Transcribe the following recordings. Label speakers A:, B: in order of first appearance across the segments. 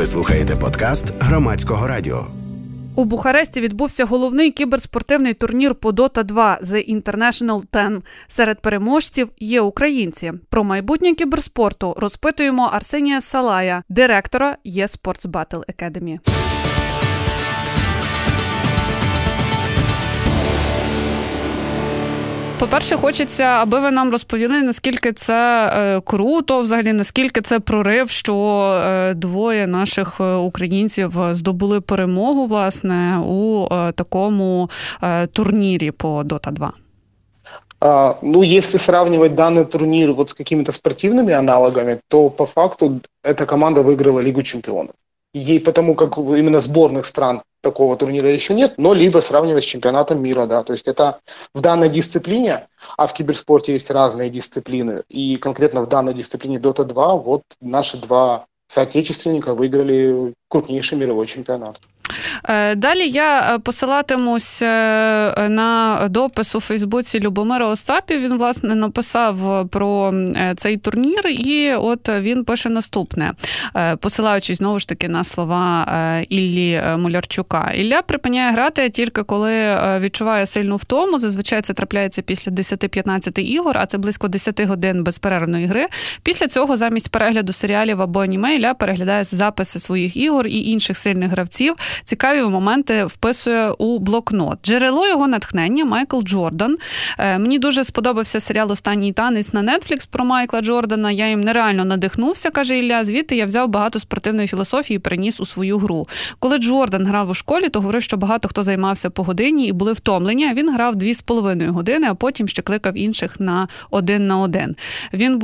A: Ви слухаєте подкаст Громадського радіо.
B: У Бухаресті відбувся головний кіберспортивний турнір по Dota 2 The International 10. Серед переможців є українці. Про майбутнє кіберспорту розпитуємо Арсенія Салая, директора eSports Battle Academy. По-перше, хочеться, аби ви нам розповіли, наскільки це круто, взагалі, наскільки це прорив, що двоє наших українців здобули перемогу, власне, у такому турнірі по Dota 2.
C: Если сравнивать данный турнир вот с какими-то спортивными аналогами, то по факту эта команда выиграла Лигу чемпионов. Ей потому как именно сборных стран такого турнира еще нет, но либо сравнивать с чемпионатом мира, да, то есть это в данной дисциплине, а в киберспорте есть разные дисциплины, и конкретно в данной дисциплине Dota 2 вот наши два соотечественника выиграли крупнейший мировой чемпионат.
B: Далі я посилатимусь на допис у Фейсбуці Любомира Остапів. Він, власне, написав про цей турнір, і от він пише наступне, посилаючись, знову ж таки, на слова Іллі Мулярчука. Ілля припиняє грати тільки коли відчуває сильну втому. Зазвичай це трапляється після 10-15 ігор, а це близько 10 годин безперервної гри. Після цього замість перегляду серіалів або аніме Ілля переглядає записи своїх ігор і інших сильних гравців. Цікаві моменти вписує у блокнот. Джерело його натхнення – Майкл Джордан. Мені дуже сподобався серіал «Останній танець» на Netflix про Майкла Джордана. Я їм нереально надихнувся, каже Ілля. Звідти я взяв багато спортивної філософії і переніс у свою гру. Коли Джордан грав у школі, то говорив, що багато хто займався по годині і були втомлені, а він грав 2,5 години, а потім ще кликав інших на 1 на 1. Він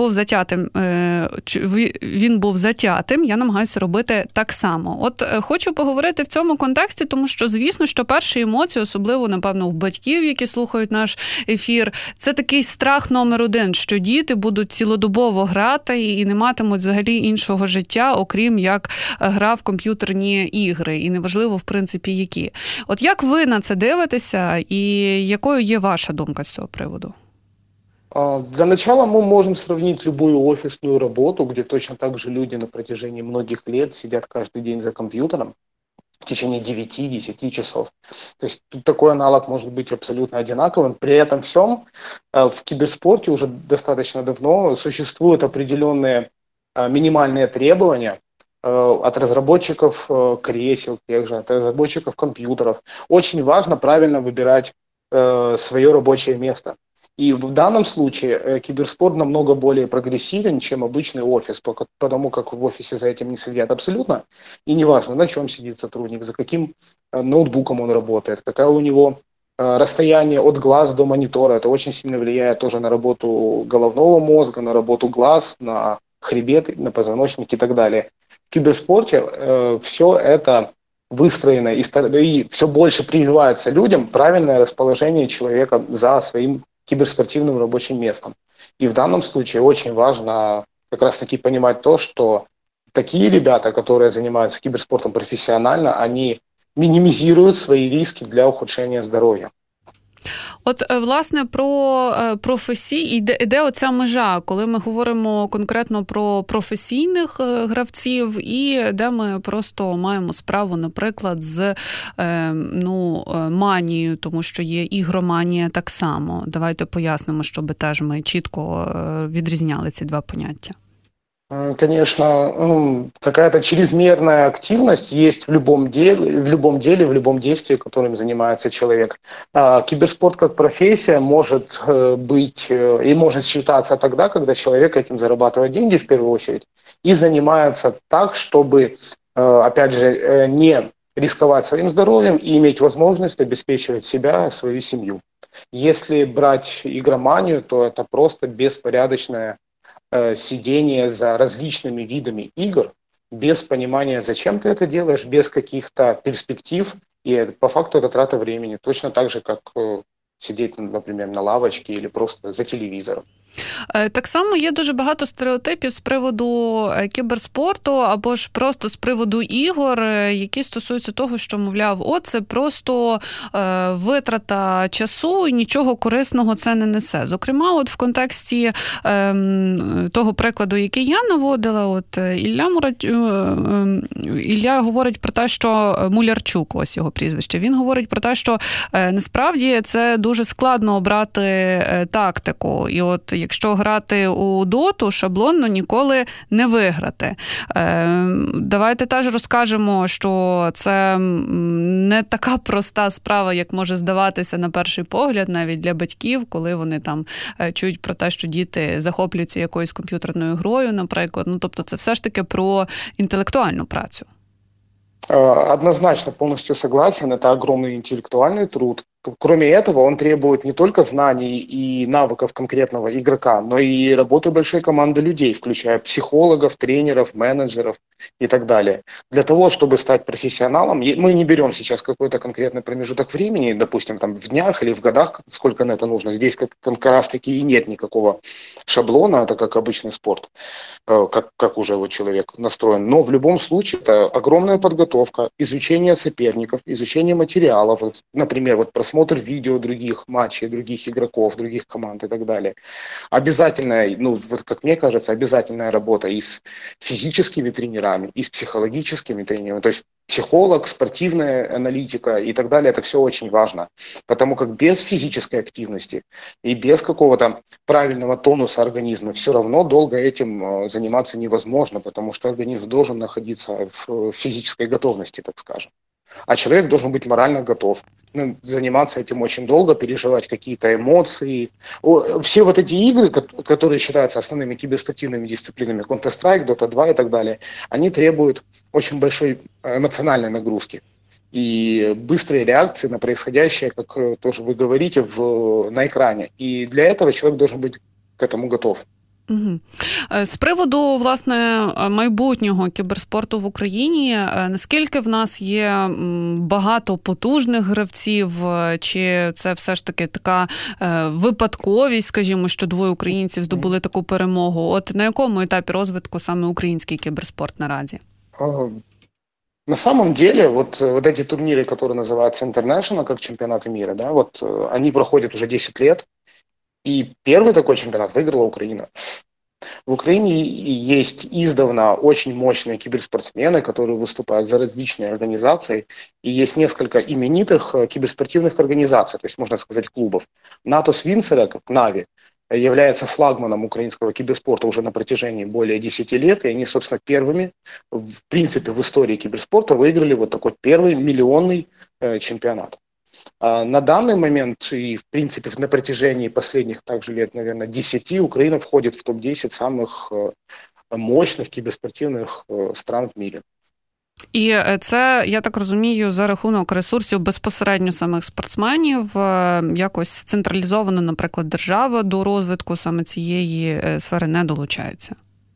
B: був затятим, я намагаюся робити так само. От хочу поговорити в цьому контексті, тому що, звісно, що перші емоції, особливо, напевно, у батьків, які слухають наш ефір, це такий страх номер один, що діти будуть цілодобово грати і не матимуть взагалі іншого життя, окрім як гра в комп'ютерні ігри, і неважливо, в принципі, які. От як ви на це дивитеся, і якою є ваша думка з цього приводу?
C: Для начала мы можем сравнить любую офисную работу, где точно так же люди на протяжении многих лет сидят каждый день за компьютером в течение 9-10 часов. То есть тут такой аналог может быть абсолютно одинаковым. При этом всем в киберспорте уже достаточно давно существуют определенные минимальные требования от разработчиков кресел, тех же, от разработчиков компьютеров. Очень важно правильно выбирать свое рабочее место. И в данном случае киберспорт намного более прогрессивен, чем обычный офис, потому как в офисе за этим не следят абсолютно. И неважно, на чем сидит сотрудник, за каким ноутбуком он работает, какое у него расстояние от глаз до монитора. Это очень сильно влияет тоже на работу головного мозга, на работу глаз, на хребет, на позвоночник и так далее. В киберспорте все это выстроено и все больше прививается людям правильное расположение человека за своим киберспортивным рабочим местом. И в данном случае очень важно как раз-таки понимать то, что такие ребята, которые занимаются киберспортом профессионально, они минимизируют свои риски для ухудшения здоровья.
B: От, власне, про професії, де оця межа, коли ми говоримо конкретно про професійних гравців і де ми просто маємо справу, наприклад, з манією, тому що є ігроманія так само. Давайте пояснимо, щоб теж ми чітко відрізняли ці два поняття.
C: Конечно, какая-то чрезмерная активность есть в любом деле, в любом действии, которым занимается человек. Киберспорт как профессия может быть и может считаться тогда, когда человек этим зарабатывает деньги в первую очередь и занимается так, чтобы, опять же, не рисковать своим здоровьем и иметь возможность обеспечивать себя, свою семью. Если брать игроманию, то это просто беспорядочное сидение за различными видами игр, без понимания, зачем ты это делаешь, без каких-то перспектив, и по факту это трата времени, точно так же, как сидеть, например, на лавочке или просто за телевизором.
B: Так само є дуже багато стереотипів з приводу кіберспорту або ж просто з приводу ігор, які стосуються того, що, мовляв, це просто витрата часу і нічого корисного це не несе. Зокрема, от в контексті того прикладу, який я наводила, от Ілля говорить про те, що Мулярчук, ось його прізвище, він говорить про те, що насправді це дуже складно обрати тактику. І от якщо грати у доту, шаблонно ніколи не виграти. Давайте теж розкажемо, що це не така проста справа, як може здаватися на перший погляд, навіть для батьків, коли вони там чують про те, що діти захоплюються якоюсь комп'ютерною грою, наприклад. Тобто це все ж таки про інтелектуальну працю.
C: Однозначно, полностью согласен. Это огромный интеллектуальный труд. Кроме этого, он требует не только знаний и навыков конкретного игрока, но и работы большой команды людей, включая психологов, тренеров, менеджеров и так далее. Для того, чтобы стать профессионалом, мы не берем сейчас какой-то конкретный промежуток времени, допустим, там в днях или в годах, сколько на это нужно. Здесь как раз-таки и нет никакого шаблона, это как обычный спорт, как уже вот человек настроен. Но в любом случае это огромная подготовка, изучение соперников, изучение материалов, например, вот просмотр видео других матчей, других игроков, других команд и так далее. Обязательная, вот как мне кажется, обязательная работа и с физическими тренерами, и с психологическими тренерами. То есть психолог, спортивная аналитика и так далее, это все очень важно. Потому как без физической активности и без какого-то правильного тонуса организма все равно долго этим заниматься невозможно, потому что организм должен находиться в физической готовности, так скажем. А человек должен быть морально готов. Заниматься этим очень долго, переживать какие-то эмоции. Все вот эти игры, которые считаются основными киберспортивными дисциплинами, Counter-Strike, Dota 2 и так далее, они требуют очень большой эмоциональной нагрузки и быстрой реакции на происходящее, как тоже вы говорите, на экране. И для этого человек должен быть к этому готов.
B: Угу. З приводу, власне, майбутнього кіберспорту в Україні, наскільки в нас є багато потужних гравців, чи це все ж таки така випадковість, скажімо, що двоє українців здобули таку перемогу? От на якому етапі розвитку саме український кіберспорт наразі?
C: На самом деле, вот эти турниры, которые называются International, как чемпионаты мира, да, вот они проходят уже 10 лет, и первый такой чемпионат выиграла Украина. В Украине есть издавна очень мощные киберспортсмены, которые выступают за различные организации, и есть несколько именитых киберспортивных организаций, то есть, можно сказать, клубов. НАТО Свинцера, как Нави, является флагманом украинского киберспорта уже на протяжении более 10 лет, и они, собственно, первыми, в принципе, в истории киберспорта выиграли вот такой первый миллионный чемпионат. На данный момент и, в принципе, на протяжении последних также лет, наверное, 10, Украина входит в топ-10 самых мощных киберспортивных стран в мире.
B: І це, я так розумію, за рахунок ресурсів безпосередньо самих спортсменів, якось централізовано, наприклад, держава до розвитку саме цієї сфери не долучається?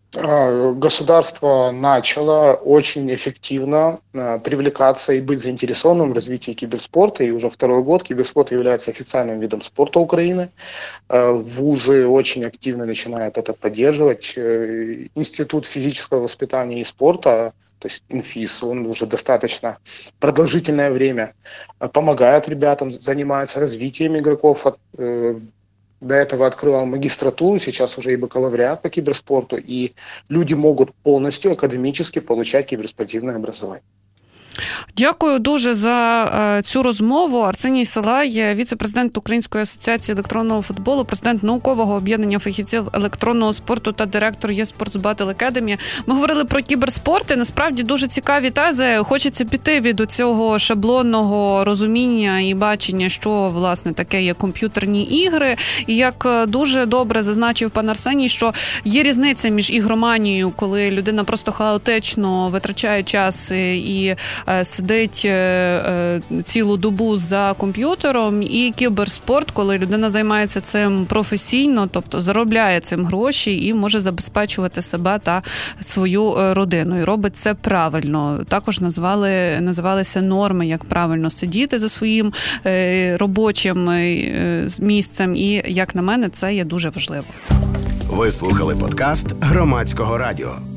C: Государство начало очень эффективно привлекаться и быть заинтересованным в развитии киберспорта, и уже второй год киберспорт является официальным видом спорта Украины. Вузы очень активно начинают это поддерживать. Институт физического воспитания и спорта, то есть ИНФИС, он уже достаточно продолжительное время помогает ребятам, занимается развитием игроков. До этого открывал магистратуру, сейчас уже и бакалавриат по киберспорту, и люди могут полностью академически получать киберспортивное образование.
B: Дякую дуже за цю розмову. Арсеній Салай, віце-президент Української асоціації електронного футболу, президент наукового об'єднання фахівців електронного спорту та директор eSports Battle Academy. Ми говорили про кіберспорт, і насправді дуже цікаві тези. Хочеться піти від цього шаблонного розуміння і бачення, що, власне, таке є комп'ютерні ігри. І як дуже добре зазначив пан Арсеній, що є різниця між ігроманією, коли людина просто хаотично витрачає час і сидить цілу добу за комп'ютером, і кіберспорт, коли людина займається цим професійно, тобто заробляє цим гроші і може забезпечувати себе та свою родину. І робить це правильно. Також називалися норми, як правильно сидіти за своїм робочим місцем. І, як на мене, це є дуже важливо.
A: Ви слухали подкаст Громадського радіо.